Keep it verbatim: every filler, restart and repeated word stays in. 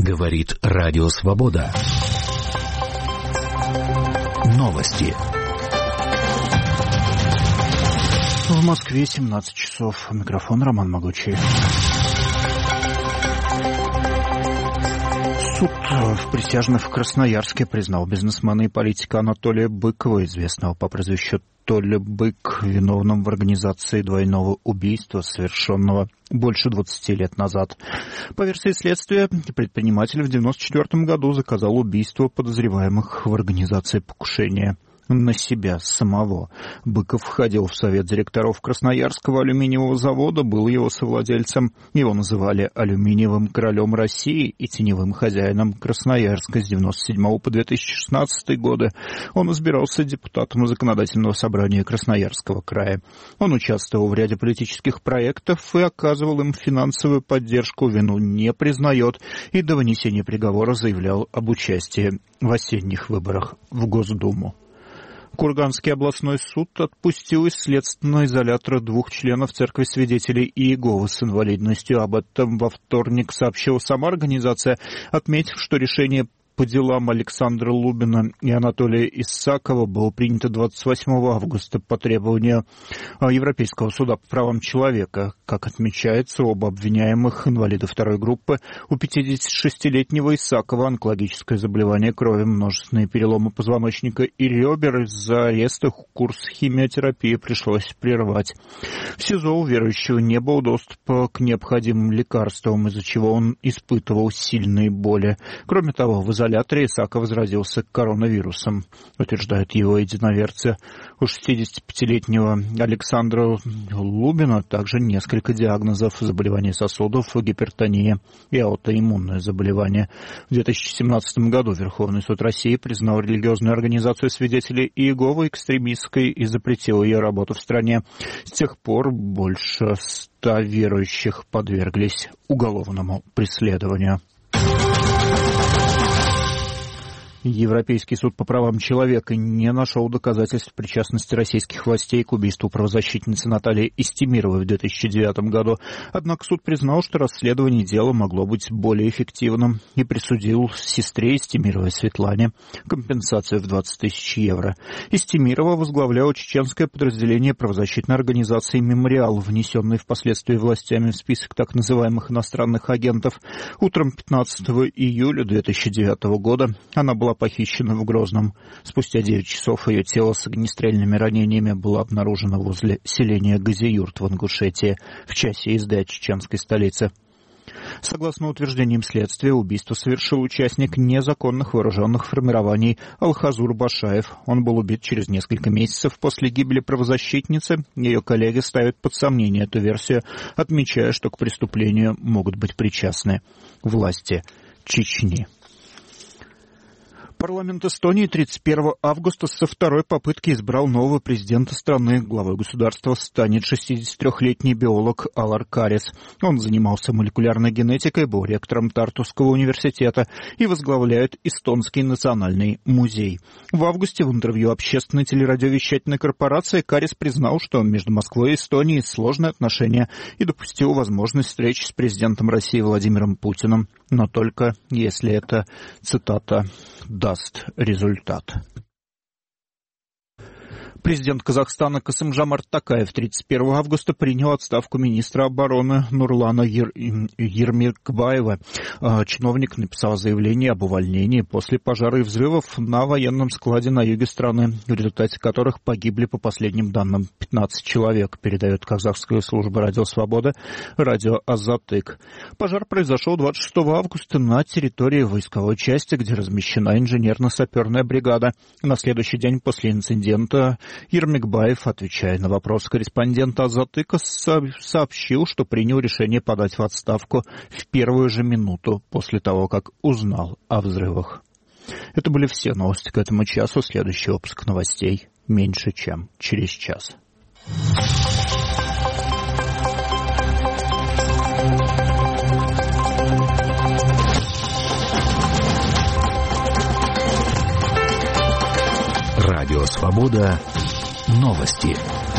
Говорит Радио Свобода. Новости. В Москве семнадцать часов. Микрофон Роман Могучий. Суд в присяжных в Красноярске признал бизнесмена и политика Анатолия Быкова, известного по прозвищу Толя Бык, виновным в организации двойного убийства, совершенного больше двадцати лет назад. По версии следствия, предприниматель в девяносто четвёртом году заказал убийство подозреваемых в организации покушения на себя самого. Быков входил в совет директоров Красноярского алюминиевого завода, был его совладельцем. Его называли алюминиевым королем России и теневым хозяином Красноярска с девяносто седьмого по две тысячи шестнадцатый годы. Он избирался депутатом Законодательного собрания Красноярского края. Он участвовал в ряде политических проектов и оказывал им финансовую поддержку, вину не признает и до вынесения приговора заявлял об участии в осенних выборах в Госдуму. Курганский областной суд отпустил из следственного изолятора двух членов Церкви свидетелей Иеговы с инвалидностью. Об этом во вторник сообщила сама организация, отметив, что решение по делам Александра Лубина и Анатолия Исакова было принято двадцать восьмого августа по требованию Европейского суда по правам человека. Как отмечается, оба обвиняемых инвалида второй группы. У пятидесятишестилетнего Исакова онкологическое заболевание крови, множественные переломы позвоночника и ребер. Из-за ареста курс химиотерапии пришлось прервать. В СИЗО у верующего не было доступа к необходимым лекарствам, из-за чего он испытывал сильные боли. Кроме того, в изоляторе Исаков заразился коронавирусом, утверждают его единоверцы. У шестидесятипятилетнего Александра Лубина также несколько диагнозов: заболевание сосудов, гипертония и аутоиммунное заболевание. В две тысячи семнадцатом году Верховный суд России признал религиозную организацию свидетелей Иеговы экстремистской и запретил ее работу в стране. С тех пор больше ста верующих подверглись уголовному преследованию. Европейский суд по правам человека не нашел доказательств причастности российских властей к убийству правозащитницы Натальи Истемировой в две тысячи девятом году. Однако суд признал, что расследование дела могло быть более эффективным и присудил сестре Истемировой Светлане компенсацию в двадцать тысяч евро. Истемирова возглавляла чеченское подразделение правозащитной организации «Мемориал», внесенный впоследствии властями в список так называемых иностранных агентов. Утром пятнадцатого июля две тысячи девятого года она была похищена в Грозном. Спустя девять часов ее тело с огнестрельными ранениями было обнаружено возле селения Газиюрт в Ингушетии, в часе езды от чеченской столицы. Согласно утверждениям следствия, убийство совершил участник незаконных вооруженных формирований Алхазур Башаев. Он был убит через несколько месяцев после гибели правозащитницы. Ее коллеги ставят под сомнение эту версию, отмечая, что к преступлению могут быть причастны власти Чечни. Парламент Эстонии тридцать первого августа со второй попытки избрал нового президента страны. Главой государства станет шестидесятитрёхлетний биолог Алар Карис. Он занимался молекулярной генетикой, был ректором Тартуского университета и возглавляет Эстонский национальный музей. В августе в интервью общественной телерадиовещательной корпорации Карис признал, что между Москвой и Эстонией сложные отношения и допустил возможность встречи с президентом России Владимиром Путиным, но только если это, цитата, даст результат. Президент Казахстана Касым-Жомарт Токаев тридцать первого августа принял отставку министра обороны Нурлана Ер... Ермекбаева. Чиновник написал заявление об увольнении после пожара и взрывов на военном складе на юге страны, в результате которых погибли, по последним данным, пятнадцать человек, передает казахская служба «Радио Свобода», радио «Азатык». Пожар произошел двадцать шестого августа на территории войсковой части, где размещена инженерно-саперная бригада. На следующий день после инцидента Ермекбаев, отвечая на вопрос корреспондента «Азатыка», сообщил, что принял решение подать в отставку в первую же минуту после того, как узнал о взрывах. Это были все новости к этому часу. Следующий выпуск новостей меньше, чем через час. Радио Свобода. Новости.